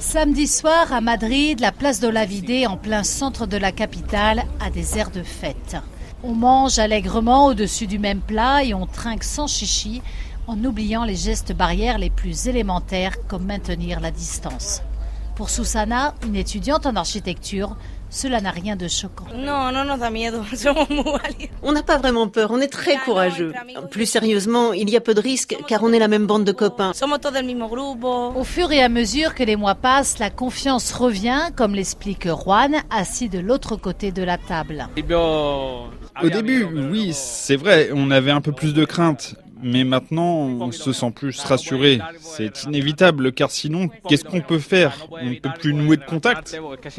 Samedi soir, à Madrid, la place d'Olavide, en plein centre de la capitale, a des airs de fête. On mange allègrement au-dessus du même plat et on trinque sans chichi, en oubliant les gestes barrières les plus élémentaires comme maintenir la distance. Pour Susana, une étudiante en architecture, cela n'a rien de choquant. On n'a pas vraiment peur, on est très courageux. Plus sérieusement, il y a peu de risques car on est la même bande de copains. Au fur et à mesure que les mois passent, la confiance revient, comme l'explique Juan, assis de l'autre côté de la table. Au début, oui, c'est vrai, on avait un peu plus de crainte. Mais maintenant, on se sent plus rassuré. C'est inévitable, car sinon, qu'est-ce qu'on peut faire? On ne peut plus nouer de contact.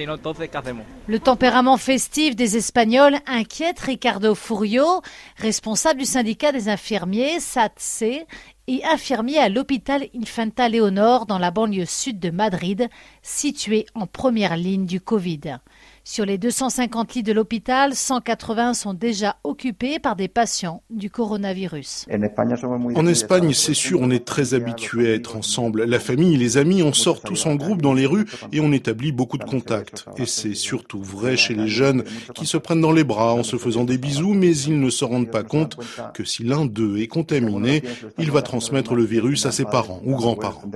Le tempérament festif des Espagnols inquiète Ricardo Furio, responsable du syndicat des infirmiers, SATSE, et infirmier à l'hôpital Infanta Leonor dans la banlieue sud de Madrid, situé en première ligne du Covid. Sur les 250 lits de l'hôpital, 180 sont déjà occupés par des patients du coronavirus. En Espagne, c'est sûr, on est très habitué à être ensemble. La famille, les amis, on sort tous en groupe dans les rues et on établit beaucoup de contacts. Et c'est surtout vrai chez les jeunes qui se prennent dans les bras en se faisant des bisous, mais ils ne se rendent pas compte que si l'un d'eux est contaminé, il va transmettre le virus à ses parents ou grands-parents.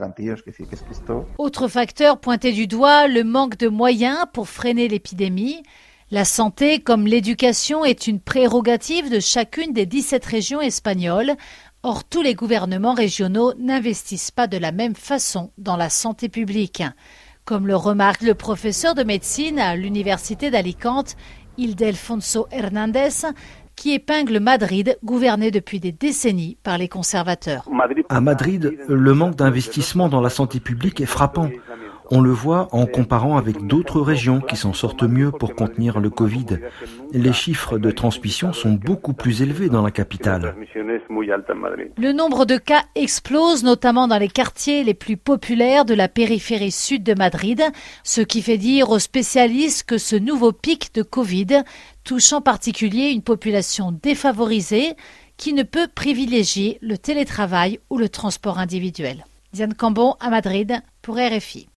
Autre facteur pointé du doigt, le manque de moyens pour freiner l'épidémie. La santé, comme l'éducation, est une prérogative de chacune des 17 régions espagnoles. Or, tous les gouvernements régionaux n'investissent pas de la même façon dans la santé publique. Comme le remarque le professeur de médecine à l'université d'Alicante, Ildefonso Hernández, qui épingle Madrid, gouverné depuis des décennies par les conservateurs. À Madrid, le manque d'investissement dans la santé publique est frappant. On le voit en comparant avec d'autres régions qui s'en sortent mieux pour contenir le Covid. Les chiffres de transmission sont beaucoup plus élevés dans la capitale. Le nombre de cas explose, notamment dans les quartiers les plus populaires de la périphérie sud de Madrid, ce qui fait dire aux spécialistes que ce nouveau pic de Covid touche en particulier une population défavorisée qui ne peut privilégier le télétravail ou le transport individuel. Diane Cambon à Madrid pour RFI.